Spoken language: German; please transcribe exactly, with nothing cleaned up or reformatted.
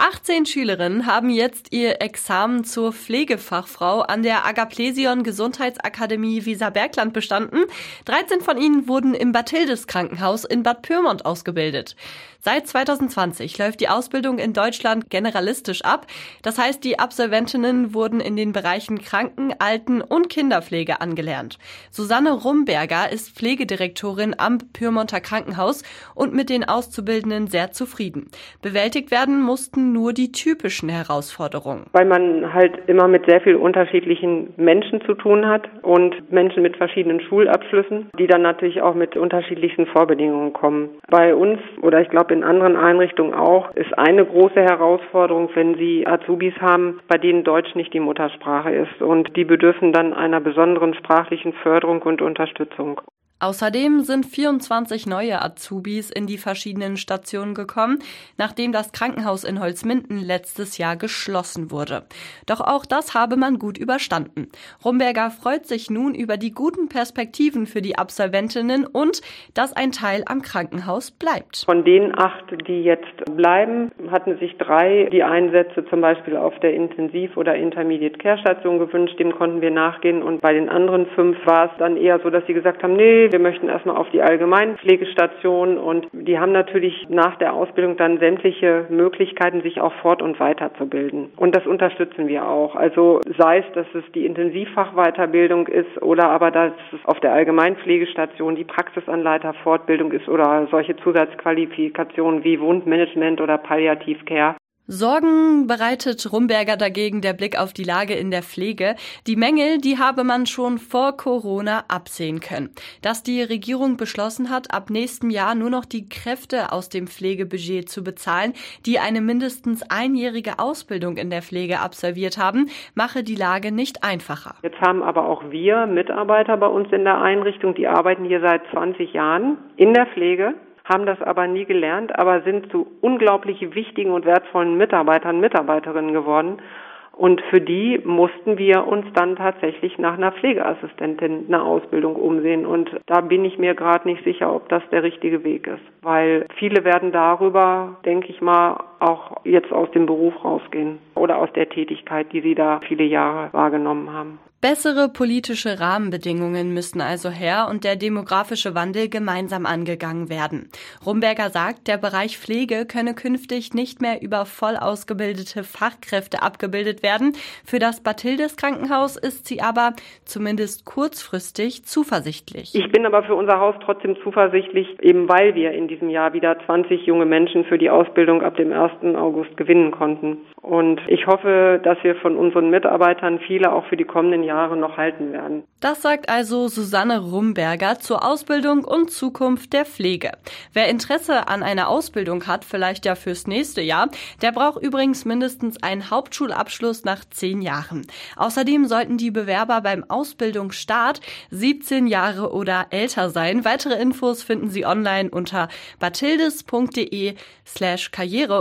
achtzehn Schülerinnen haben jetzt ihr Examen zur Pflegefachfrau an der Agaplesion Gesundheitsakademie Weserbergland bestanden. dreizehn von ihnen wurden im Bathildes Krankenhaus in Bad Pyrmont ausgebildet. Seit zweitausendzwanzig läuft die Ausbildung in Deutschland generalistisch ab. Das heißt, die Absolventinnen wurden in den Bereichen Kranken-, Alten- und Kinderpflege angelernt. Susanne Rumberger ist Pflegedirektorin am Pyrmonter Krankenhaus und mit den Auszubildenden sehr zufrieden. Bewältigt werden mussten nur die typischen Herausforderungen. Weil man halt immer mit sehr vielen unterschiedlichen Menschen zu tun hat und Menschen mit verschiedenen Schulabschlüssen, die dann natürlich auch mit unterschiedlichsten Vorbedingungen kommen. Bei uns, oder ich glaube in anderen Einrichtungen auch, ist eine große Herausforderung, wenn Sie Azubis haben, bei denen Deutsch nicht die Muttersprache ist. Und die bedürfen dann einer besonderen sprachlichen Förderung und Unterstützung. Außerdem sind vierundzwanzig neue Azubis in die verschiedenen Stationen gekommen, nachdem das Krankenhaus in Holzminden letztes Jahr geschlossen wurde. Doch auch das habe man gut überstanden. Rumberger freut sich nun über die guten Perspektiven für die Absolventinnen und dass ein Teil am Krankenhaus bleibt. Von den acht, die jetzt bleiben, hatten sich drei die Einsätze zum Beispiel auf der Intensiv- oder Intermediate-Care-Station gewünscht. Dem konnten wir nachgehen. Und bei den anderen fünf war es dann eher so, dass sie gesagt haben, nee, wir möchten erstmal auf die Allgemeinpflegestation, und die haben natürlich nach der Ausbildung dann sämtliche Möglichkeiten, sich auch fort- und weiterzubilden. Und das unterstützen wir auch. Also sei es, dass es die Intensivfachweiterbildung ist oder aber, dass es auf der Allgemeinpflegestation die Praxisanleiterfortbildung ist oder solche Zusatzqualifikationen wie Wundmanagement oder Palliativcare. Sorgen bereitet Rumberger dagegen der Blick auf die Lage in der Pflege. Die Mängel, die habe man schon vor Corona absehen können. Dass die Regierung beschlossen hat, ab nächstem Jahr nur noch die Kräfte aus dem Pflegebudget zu bezahlen, die eine mindestens einjährige Ausbildung in der Pflege absolviert haben, mache die Lage nicht einfacher. Jetzt haben aber auch wir Mitarbeiter bei uns in der Einrichtung, die arbeiten hier seit zwanzig Jahren in der Pflege, haben das aber nie gelernt, aber sind zu unglaublich wichtigen und wertvollen Mitarbeitern, Mitarbeiterinnen geworden. Und für die mussten wir uns dann tatsächlich nach einer Pflegeassistentin eine Ausbildung umsehen. Und da bin ich mir gerade nicht sicher, ob das der richtige Weg ist. Weil viele werden darüber, denke ich mal, auch jetzt aus dem Beruf rausgehen oder aus der Tätigkeit, die sie da viele Jahre wahrgenommen haben. Bessere politische Rahmenbedingungen müssten also her und der demografische Wandel gemeinsam angegangen werden. Rumberger sagt, der Bereich Pflege könne künftig nicht mehr über voll ausgebildete Fachkräfte abgebildet werden. Für das Bathildes Krankenhaus ist sie aber zumindest kurzfristig zuversichtlich. Ich bin aber für unser Haus trotzdem zuversichtlich, eben weil wir in diesem Jahr wieder zwanzig junge Menschen für die Ausbildung ab dem ersten August gewinnen konnten. Und ich hoffe, dass wir von unseren Mitarbeitern viele auch für die kommenden Jahre noch halten werden. Das sagt also Susanne Rumberger zur Ausbildung und Zukunft der Pflege. Wer Interesse an einer Ausbildung hat, vielleicht ja fürs nächste Jahr, der braucht übrigens mindestens einen Hauptschulabschluss nach zehn Jahren. Außerdem sollten die Bewerber beim Ausbildungsstart siebzehn Jahre oder älter sein. Weitere Infos finden Sie online unter bathildes punkt de slash karriere.